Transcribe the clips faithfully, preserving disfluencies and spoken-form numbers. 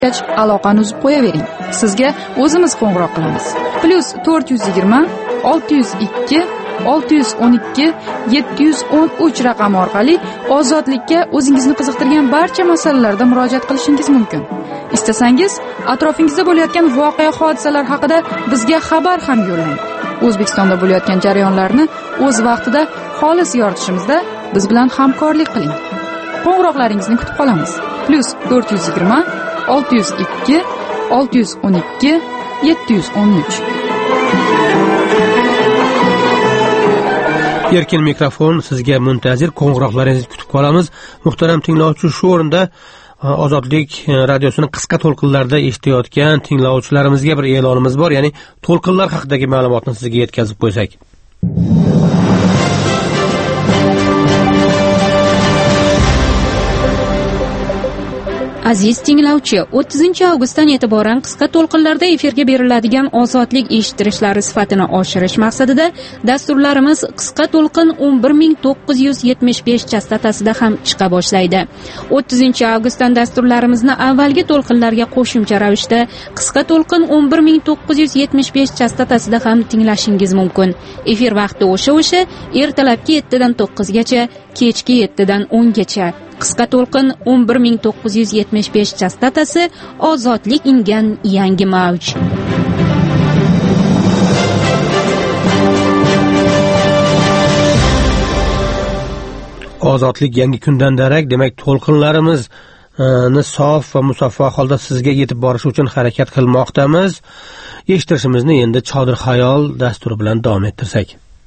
aloqani uzib qo'yavering. Sizga o'zimiz qo'ng'iroq qilamiz. Plus to'rt yuz yigirma olti yuz ikki olti yuz o'n ikki yetti yuz o'n uch raqami orqali ozodlikka o'zingizni qiziqtirgan barcha masalalarda murojaat qilishingiz mumkin. Istasangiz, atrofingizda bo'layotgan voqea hodisalar haqida bizga xabar ham yo'llang. O'zbekistonda bo'layotgan jarayonlarni o'z vaqtida xolis yoritishimizda biz bilan hamkorlik qiling. Qo'ng'iroqlaringizni kutib qolamiz. Plus to'rt yuz yigirma olti yuz ikki olti yuz o'n ikki yetti yuz o'n uch. Erkin mikrofon sizga muntazir, qo'ng'iroqlaringizni kutib qolamiz. Muhtaram tinglovchi, shu o'rinda Ozodlik radiosini qisqa to'lqinlarda eshitayotgan tinglovchilarimizga bir e'lonimiz bor, ya'ni to'lqinlar haqidagi ma'lumotni sizga yetkazib qo'ysak. Aziz tinglovchi, o'ttizinchi avgustdan e'tiboran qisqa to'lqinlarda efirga beriladigan ozodlik eshittirishlari sifatini oshirish maqsadida dasturlarimiz qisqa to'lqin o'n bir ming to'qqiz yuz yetmish besh chastotasida ham chiqa boshlaydi. o'ttizinchi avgustdan dasturlarimizni avvalgi to'lqinlarga qo'shimcha ravishda qisqa to'lqin o'n bir ming to'qqiz yuz yetmish besh chastotasida ham tinglashingiz mumkin. Efir vaqti o'sha-o'sha, ertalabki yettidan to'qqizgacha, kechki yettidan o'ngacha. Qisqa to'lqin o'n bir ming to'qqiz yuz yetmish besh chastotasi ozodlik ingan yangi mavj. Ozodlik yangi kundan darak, demak to'lqinlarimizni sof va musaffo holda sizga yetib borish uchun harakat qilmoqdamiz. Eshittirishimizni endi Chodir xayol dasturi bilan davom ettirsak.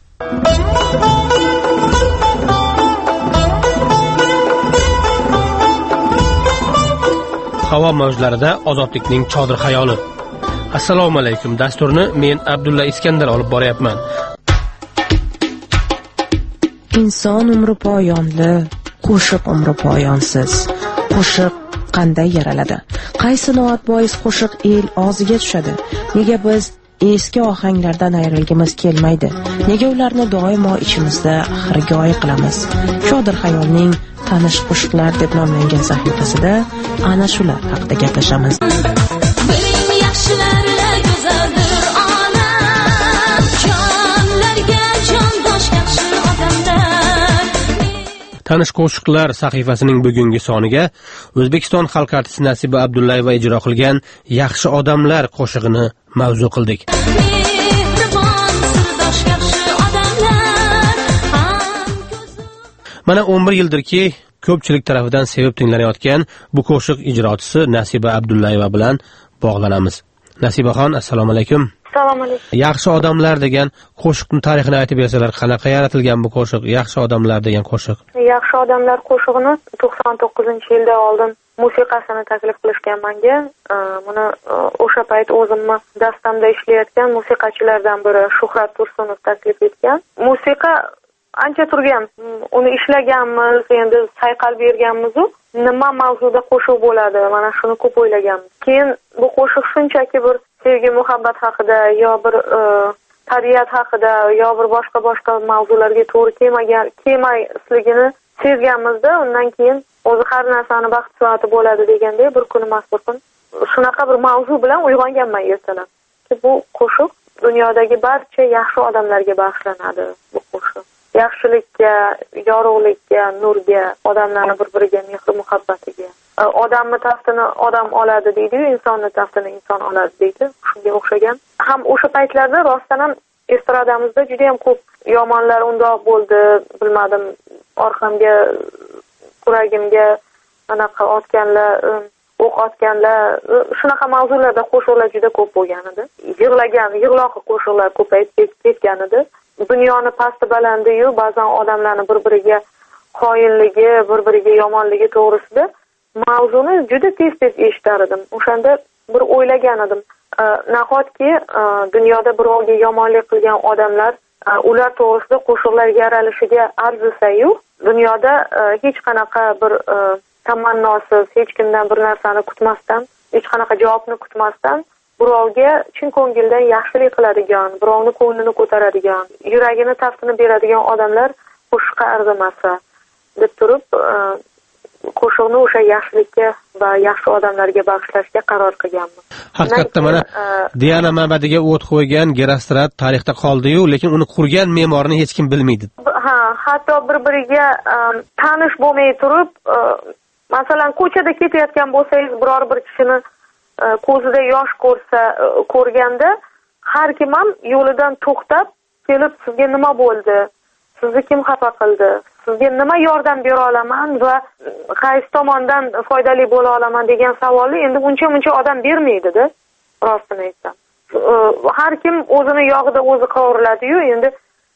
Havo mavjlarida ozodlikning Chodir xayoli. Assalomu alaykum. Dasturni men Abdulla Iskandar olib boryapman. Inson umri poyonli, qo'shiq umri poyonsiz. Qo'shiq qanday yaraladi? Qaysi noat bois qo'shiq el og'ziga tushadi? Nega biz eski ohanglardan ayrilgimiz kelmaydi? Nega ularni doimo ichimizda xirgoyi qilamiz? Chodir xayolning tanish qo'shiqlar deb nomlangan sahifasida ana shular haqida gaplashamiz. Tanish qo'shiqlar sahifasining bugungi soniga O'zbekiston xalq artisti Nasiba Abdullayeva ijro qilgan Yaxshi odamlar qo'shig'ini mavzu qildik. Mana o'n bir yildirki ko'pchilik tarafidan sevib tinglanayotgan bu qo'shiq ijrochisi Nasiba Abdullayeva bilan bog'lanamiz. Nasibaxon, assalomu alaykum. Assalomu alaykum. Yaxshi odamlar degan qo'shiqning tarixini aytib bersalar, qanaqa yaratilgan bu qo'shiq? Yaxshi odamlar degan qo'shiq. Yaxshi odamlar qo'shig'ini to'qson to'qqizinchi yilda oldin musiqasini taklif qilishgan menga. Buni o'sha payt o'zimni dastamda ishlayotgan musiqachilardan biri Shuhrat Tursunov taklif etgan. Musiqa ancha turgan, uni ishlaganmiz, endi sayqal berganmiz. Nima mavzuda qo'shiq bo'ladi? Mana shuni ko'p o'ylaganmiz. Keyin bu qo'shiq shunchaki bir sevgi, muhabbat haqida, yo bir tabiat haqida, yo bir boshqa boshqa mavzularga to'g'ri kelmagan, kelmasligini sezganmizda, undan keyin o'zi har narsani vaqt soati bo'ladi degandek bir kuni mazkur kun shunaqa bir mavzu bilan uyg'onganman ertalab. Bu qo'shiq dunyodagi barcha yaxshi odamlarga bag'ishlanadi. Bu qo'shiq yaxshilikka, yorug'likka, nurga, odamlarning bir-biriga mehr muhabbatiga. Odamni taftini odam oladi deydi-yu, insonni taftini inson oladi deydi. Shunga o'xshagan. Ham o'sha paytlarda rostdan ham estradamizda juda ham ko'p yomonlar undoq bo'ldi, bilmadim, orqamga, kuragimga anaqa otganlar, o'q otganlar, shunaqa mavzularda qo'shiqlar juda ko'p bo'lgan edi. Yig'lagan, yig'loqi qo'shiqlar ko'payib ketgan edi. Dunyoni pasti balandi-yu, ba'zan odamlarning bir-biriga qoyinligi, bir-biriga yomonligi to'g'risida mavzuni juda tez-tez eshitar edim. O'shanda bir o'ylagan edim. Nahotki dunyoda birovga yomonlik qilgan odamlar ular to'g'risida qo'shiqlar yaralishiga arzisa-yu, dunyoda hech qanaqa bir tamannosiz, hech kimdan bir narsani kutmasdan, hech qanaqa javobni kutmasdan birovga chin ko'ngildan yaxshilik qiladigan, birovni ko'nglini ko'taradigan, yuragini taftini beradigan odamlar qo'shiqqa arzimasa deb turib qo'shiqni o'sha yaxshilikka va yaxshi odamlarga bag'ishlashga qaror qilganman. Haqiqatda mana Diana ma'badiga o't qo'ygan Gerostrat tarixda qoldi-yu, lekin uni qurgan me'morni hech kim bilmaydi. Ha, hatto bir-biriga tanish bo'lmay turib, masalan, ko'chada ketayotgan bo'lsangiz, biror bir kishini ko'zida yosh ko'rsa, ko'rganda har kim ham yo'lidan to'xtab kelib, sizga nima bo'ldi? Sizni kim xafa qildi? Sizga nima yordam bera olaman va qaysi tomondan foydali bo'la olaman degan savolni endi uncha-muncha odam bermaydi-da, rostini aytsam. Har kim o'zini yog'ida o'zi qovuriladi-yu, endi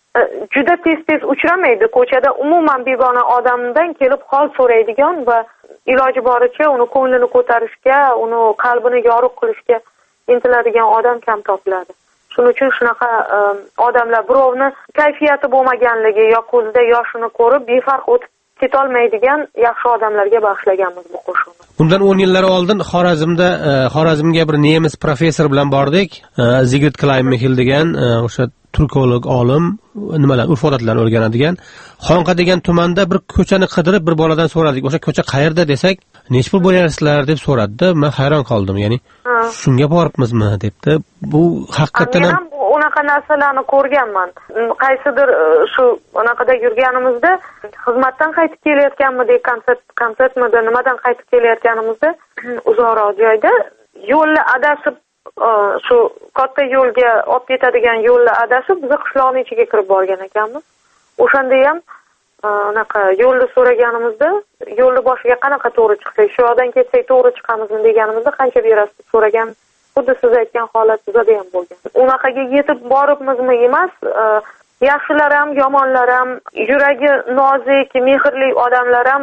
juda tez-tez uchramaydi ko'chada umuman begona odamdan kelib hol so'raydigan va iloji boricha uni ko'nglini ko'tarishga, uni qalbini yorug' qilishga intiladigan odam kam topiladi. Shuning uchun shunaqa odamlar birovni kayfiyati bo'lmaganligi yo ko'zida yoshini ko'rib befarq o'tib ketolmaydigan yaxshi odamlarga bag'ishlaganmiz bu qo'shiqni. Bundan o'n yillar oldin Xorazmda Xorazmga bir nemis professor bilan bordik. Zigrid Kleinmexil degan o'sha turkolog olim, nimalar, urf-odatlarni o'rganadigan. Xonqa degan tumanda bir ko'chani qidirib bir boladan so'radik. O'sha ko'cha qayerda desak, "Nech pul bo'lyapsizlar?" deb so'radi. Men hayron qoldim, ya'ni shunga boribmizmi debdi. Bu haqiqatan ham unaqa narsalarni ko'rganman. Qaysidir shu unaqada yurganimizda xizmatdan qaytib kelayotganmidik, konsert konsertmidi, nimadan qaytib kelayotganimizda uzoqroq joyda yo'lni adashib, shu katta yo'lga olib ketadigan yo'lni adashib, biz qishloqning ichiga kirib borgan ekanmiz. O'shanda ham unaqa yo'lni so'raganimizda, yo'lni boshiga qanaqa to'g'ri chiqsak, shu yoqdan ketsak to'g'ri chiqamizmi deganimizda qancha berasiz so'ragan. Xuddi siz aytgan holat bizda ham bo'lgan. Unaqaga yetib boribmizmi emas, yaxshilar ham, yomonlar ham, yuragi nozik, mehrli odamlar ham,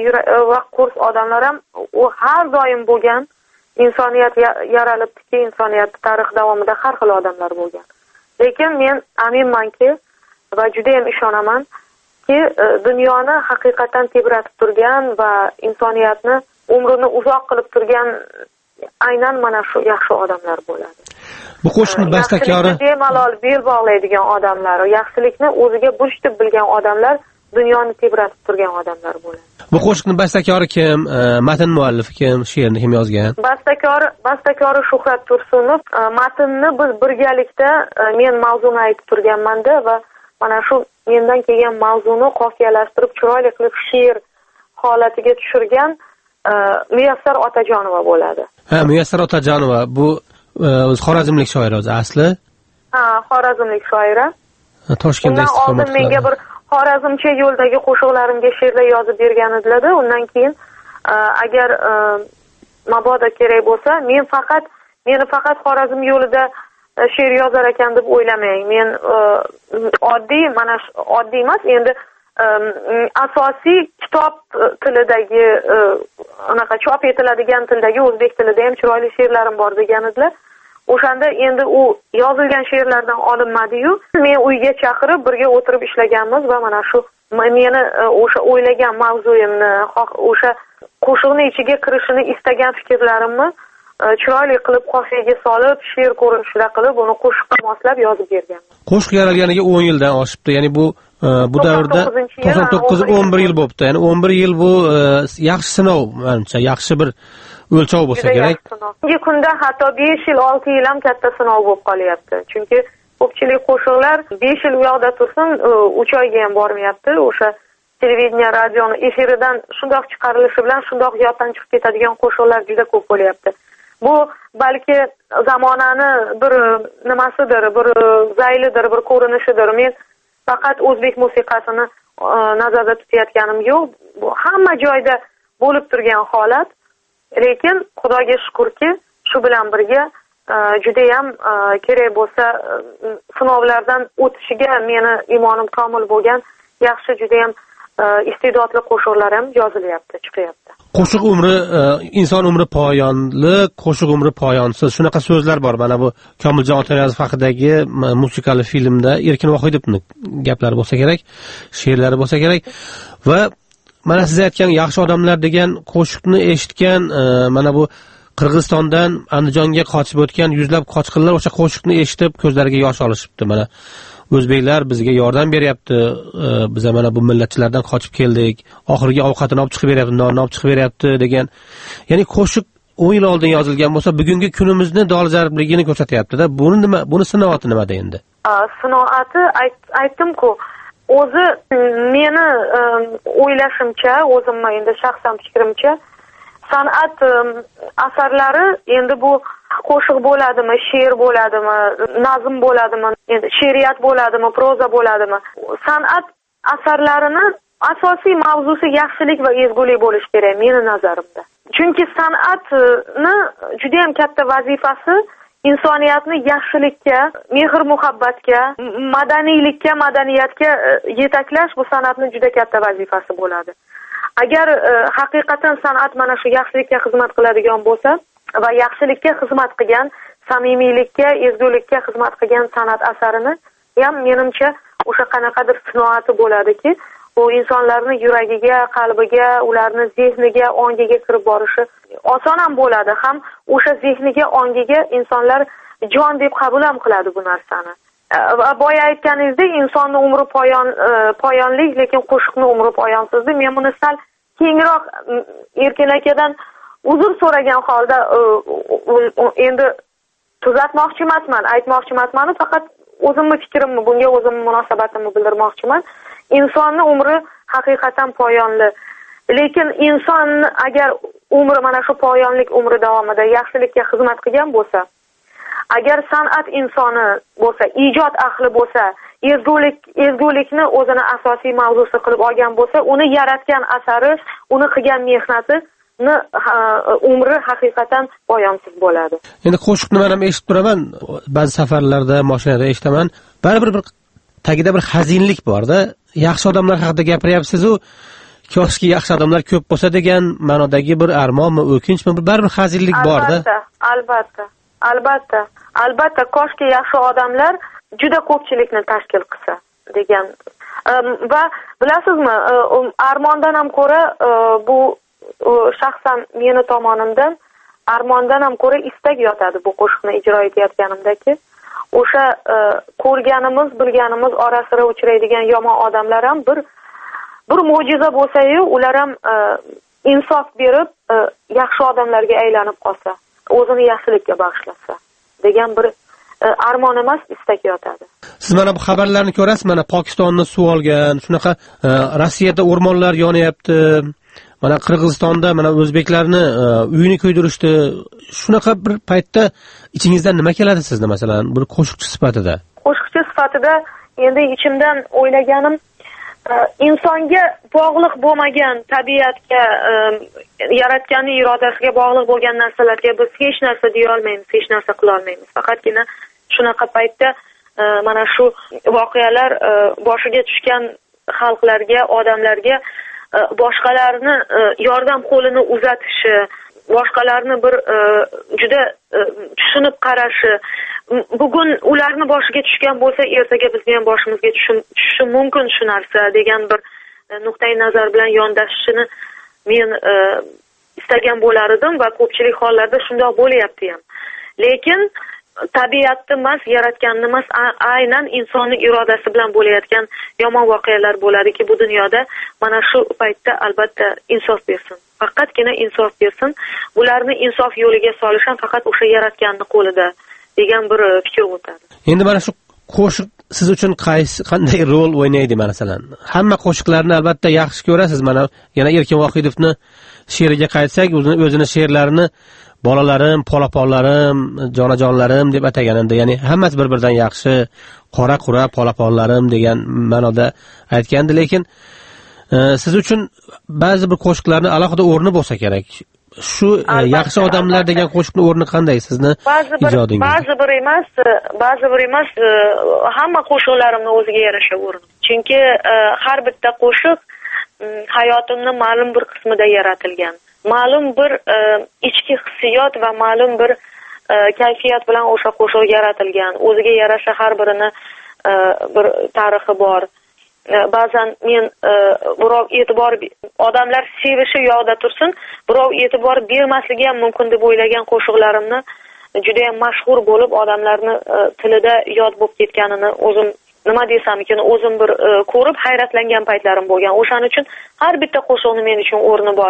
va qo'rs odamlar ham u har doim bo'lgan. Insoniyat yaralibdiki, insoniyat tarix davomida har xil odamlar bo'lgan. Lekin men aminmanki va juda ham ishonamanki, dunyoni haqiqatan tebratib turgan va insoniyatni umrini uzoq qilib turgan aynan mana shu yaxshi odamlar bo'ladi. Bu qo'shiqni bastakori bemalol bel bog'laydigan odamlar, yaxshilikni o'ziga burch deb bilgan odamlar, dunyoni tebratib turgan odamlar bo'ladi. Bu qo'shiqni bastakori kim, matn muallifi kim, she'rni kim yozgan? Bastakori, bastakori Shuhrat Tursunov. Matnni biz birgalikda men mavzuni aytib turganman-da va mana shu mendan kelgan mavzuni qofiyalashtirib, chiroyli qilib she'r holatiga tushirgan Muyassar Otajonova bo'ladi. Ha, Muyassar Otajonova bu o'z xorazmlik shoir o'zi asli? Ha, xorazmlik shoira. Toshkentda istiqomat qiladi. Menga bir xorazmcha yo'ldagi qo'shiqlarimga she'rlar yozib bergan edilar-da. Undan keyin agar mabodo kerak bo'lsa, men faqat meni faqat Xorazm yo'lida she'r yozar ekan deb o'ylamang. Men oddiy, mana oddiy emas, endi asosiy kitob tilidagi anaqa chop etiladigan tildagi o'zbek tilida ham chiroyli she'rlarim bor degan edilar. O'shanda endi u yozilgan she'rlardan olinmadi-yu, men uyga chaqirib birga o'tirib ishlaganmiz va mana shu meni o'sha o'ylagan mavzuyimni, o'sha qo'shiqni ichiga kirishini istagan fikrlarimni chiroyli qilib qofiyaga solib, she'r ko'rinishida qilib, uni qo'shiqqa moslab yozib berganman. Qo'shiq yaralganiga o'n yildan oshibdi. Ya'ni bu bu davrda to'qson to'qqiz o'n bir yil bo'libdi. Ya'ni o'n bir yil bu yaxshi sinov, menimcha, yaxshi bir o'lchov bo'lsa kerak. Bugungi kunda hatto besh yil, olti yil ham katta sinov bo'lib qolyapti. Chunki ko'pchilik qo'shiqlar besh yil u yoqda tursin, uch oyga ham bormayapti. O'sha televideniya, radioni efiridan shundoq chiqarilishi bilan shundoq yoddan chiqib ketadigan qo'shiqlar juda ko'p bo'lyapti. Bu balki zamonani bir nimasidir, bir zaylidir, bir ko'rinishidir. Men faqat o'zbek musiqasini nazarda tutayotganim yo'q. Bu hamma joyda bo'lib turgan holat. Lekin Xudoga shukrki, shu bilan birga juda ham kerak bo'lsa sinovlardan o'tishiga meni imonim komil bo'lgan yaxshi juda ham iste'dodli qo'shiqlar ham yozilyapti, chiqyapti. Qo'shiq umri, inson umri poyonli, qo'shiq umri poyonsiz. Shunaqa so'zlar bor. Mana bu Komiljon Otaniyozov haqidagi musikali filmda Erkin Vohidovning gaplari bo'lsa kerak, she'rlari bo'lsa kerak va mana siz aytgan yaxshi odamlar degan qo'shiqni eshitgan, mana bu Qirg'izistondan Andijonga qochib o'tgan yuzlab qochqinlar o'sha qo'shiqni eshitib ko'zlariga yosh olishibdi. Mana o'zbeklar bizga yordam beryapti, biz mana bu millatchilardan qochib keldik, oxirgi ovqatini olib chiqib beryapti, nonni olib chiqib beryapti degan, ya'ni qo'shiq o'n yil oldin yozilgan bo'lsa bugungi kunimizni dolzarbligini ko'rsatyapti-da. Buni nima, buni sinoati nimada endi? Sinoati aytdim-ku, o'zi meni o'ylashimcha, o'zimma endi shaxsan fikrimcha, san'at asarlari endi bu qo'shiq bo'ladimi, she'r bo'ladimi, nazm bo'ladimi, endi she'riyat bo'ladimi, proza bo'ladimi, san'at asarlarini asosiy mavzusi yaxshilik va ezgulik bo'lishi kerak meni nazarimda. Chunki san'atni juda ham katta vazifasi insoniyatni yaxshilikka, mehr-muhabbatga, madaniylikka, madaniyatga yetaklash bu san'atning juda katta vazifasi bo'ladi. Agar haqiqatan san'at mana shu yaxshilikka xizmat qiladigan bo'lsa va yaxshilikka xizmat qilgan, samimiylikka, ezgulikka xizmat qilgan san'at asarini ham menimcha o'sha qanaqadir sinoati bo'ladiki, bu insonlarning yuragiga, qalbiga, ularning zehniga, ongiga kirib borishi oson ham bo'ladi, ham o'sha zehniga, ongiga insonlar jon deb qabul ham qiladi bu narsani. Va boya aytganingizdek, insonning umri poyon poyonli, lekin qo'shiqning umri poyonsiz. Men buni sal kengroq Erkin akadan uzr so'ragan holda endi tuzatmoqchi emasman, aytmoqchi emasman, faqat o'zimning fikrimni, bunga o'zimning munosabatimni bildirmoqchiman. Insonning umri haqiqatan poyonli. Lekin inson agar umri mana shu poyonlik umri davomida yaxshilikka xizmat qilgan bo'lsa, agar san'at insoni bo'lsa, ijod ahli bo'lsa, ezgulik ezgulikni o'zini asosiy mavzusi qilib olgan bo'lsa, uni yaratgan asari, uni qilgan mehnati ni umri haqiqatan poyonsiz bo'ladi. Endi qo'shiqni men ham eshitib turaman, ba'zi safarlarda, mashinada eshitaman. Baribir bir tagida bir xazinlik bor-da. Yaxshi odamlar haqida gapiryapsiz-ku, ko'pki yaxshi odamlar ko'p bo'lsa degan ma'nodagi bir armonmi, o'kinchmi, baribir xazinlik bor-da. Albatta, albatta, albatta, albatta, ko'pki yaxshi odamlar juda ko'pchilikni tashkil qilsa degan. Va bilasizmi, armondan ham ko'ra bu shaxsan meni tomonimdan armondan ham ko'ra istak yotadi bu qo'shiqni ijro etayotganimdaki, o'sha ko'rganimiz, bilganimiz orasida uchraydigan yomon odamlar ham bir bir mo'jiza bo'lsa-yu, ular ham insof berib yaxshi odamlarga aylanib qolsa, o'zini yaxshilikka bag'ishlasa degan bir armon emas, istak yotadi. Siz mana bu xabarlarni ko'rasiz, mana Pokistonni suv olgan, shunaqa Rossiyada o'rmonlar yonyapti. Mana Qirg'izistonda mana o'zbeklarni uyini kuydirishdi. Shunaqa bir paytda ichingizdan nima keladi sizni, masalan, bir qo'shiqchi sifatida? Qo'shiqchi sifatida endi ichimdan o'ylaganim, insonga bog'liq bo'lmagan, tabiatga, yaratganning irodasiga bog'liq bo'lgan narsalarga biz hech narsa deya olmaymiz, hech narsa qila olmaymiz. Faqatgina shunaqa paytda mana shu voqealar boshiga tushgan xalqlarga, odamlarga boshqalarni yordam qo'lini uzatishi, boshqalarni bir juda tushunib qarashi, bugun ularni boshiga tushgan bo'lsa, ertaga bizga ham boshimizga tushishi mumkin shu narsa degan bir nuqtai nazar bilan yondashishini men istagan bo'lar edim va ko'pchilik hollarda shundoq bo'lyapti ham. Lekin tabiatni emas, yaratganni emas, aynan insonning irodasi bilan bo'layotgan yomon voqealar bo'ladiki, bu dunyoda mana shu paytda albatta insof bersin. Faqatgina insof bersin. Bularni insof yo'liga solish ham faqat o'sha yaratganning qo'lida degan bir fikr o'tadi. Endi mana shu qo'shiq siz uchun qaysi qanday rol o'ynaydi masalan? Hamma qo'shiqlarni albatta yaxshi ko'rasiz. Mana yana Erkin Vohidovni she'riga qaytsak, o'zini o'zini she'rlarini bolalarim, polaponlarim, jonajonlarim deb ataganda, ya'ni hammasi bir-biridan yaxshi, qora-qura polaponlarim degan ma'noda aytgandi, lekin siz uchun ba'zi bir qo'shiqlarning alohida o'rni bo'lsa kerak. Shu yaxshi odamlar degan qo'shiqning o'rni qanday sizni ijodingizda? Ba'zi bir emas, ba'zi bir emas, hamma qo'shiqlarimning o'ziga yarasha o'rni. Chunki har bitta qo'shiq hayotimning ma'lum bir qismida yaratilgan. Ma'lum bir ichki hissiyot va ma'lum bir kayfiyat bilan o'sha qo'shiq yaratilgan. O'ziga yarasha har birini bir tarixi bor. Ba'zan men birov e'tibor odamlar sevishi yo'qda tursin, birov e'tibor bermasligi ham mumkin deb o'ylagan qo'shiqlarimni juda ham mashhur bo'lib, odamlarni tilida yod bo'lib ketganini o'zim nima desam ekan, o'zim bir ko'rib hayratlangan paytlarim bo'lgan. O'shaning uchun har bitta qo'shiqni men uchun o'rni bor.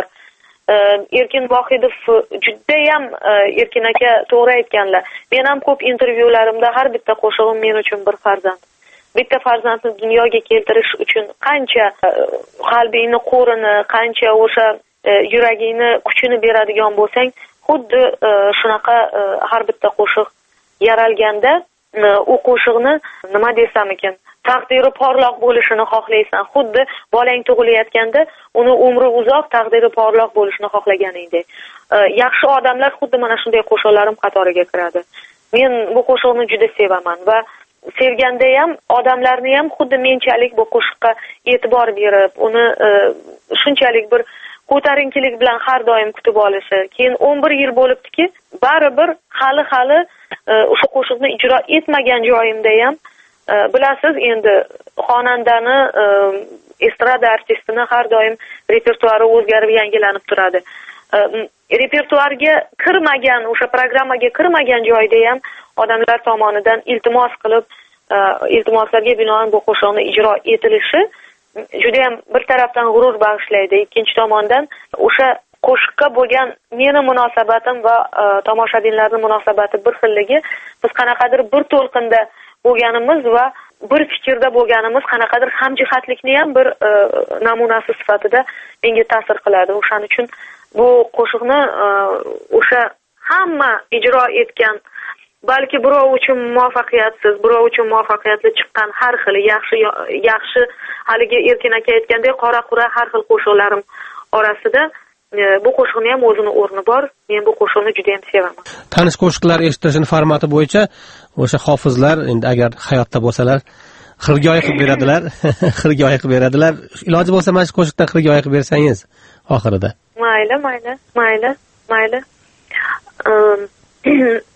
Erkin Vohidov judayam Erkin aka to'g'ri aytganlar. Men ham ko'p intervyularimda har bitta qo'shig'im men uchun bir farzand. Bitta farzandni dunyoga keltirish uchun qancha qalbingni qo'rini, qancha o'sha yuragingni kuchini beradigan bo'lsang, xuddi shunaqa har bitta qo'shiq yaralganda u qo'shiqni nima desam ekan, taqdiri porloq bo'lishini xohlaysan. Xuddi bolang tug'ilayotganda uni umri uzoq, taqdiri porloq bo'lishini xohlaganingdek. Yaxshi odamlar xuddi mana shunday qo'shiqlarim qatoriga kiradi. Men bu qo'shiqni juda sevaman va sevganda ham odamlarni ham xuddi menchalik bu qo'shiqqa e'tibor berib, uni shunchalik bir ko'tarinkilik bilan har doim kutib olishi. Keyin o'n bir yil bo'libdiki, baribir hali-hali o'sha qo'shiqni ijro etmagan joyimda ham bilasiz, endi xonandani, estrada artistini har doim repertuari o'zgarib yangilanib turadi. Repertuarga kirmagan, o'sha programmaga kirmagan joyda ham odamlar tomonidan iltimos qilib, iltimoslarga binoan bu qo'shiqni ijro etilishi juda ham bir tarafdan g'urur bag'ishlaydi, ikkinchi tomondan o'sha qo'shiqqa bo'lgan meni munosabatim va tomoshabinlarning munosabati bir xilligi, biz qanaqadir bir to'lqinda bo'lganimiz va bir fikrda bo'lganimiz qanaqadir hamjihatlikni ham bir namunasi sifatida menga ta'sir qiladi. O'shaning uchun bu qo'shiqni o'sha hamma ijro etgan, balki birov uchun muvaffaqiyatsiz, birov uchun muvaffaqiyatli chiqqan har xil yaxshi yaxshi haligi Erkin aka aytgandek qora-qora har xil qo'shiqlarim orasida bu qo'shiqning ham o'zini o'rni bor. Men bu qo'shiqni juda ham sevaman. Tanish qo'shiqlar eshitishning formati bo'yicha o'sha hofizlar endi agar hayotda bo'lsalar xirgoyi qilib beradilar, xirgoyi qilib beradilar. Iloji bo'lsa mana shu qo'shiqdan xirgoyi qilib bersangiz oxirida. Mayli, mayli, mayli, mayli.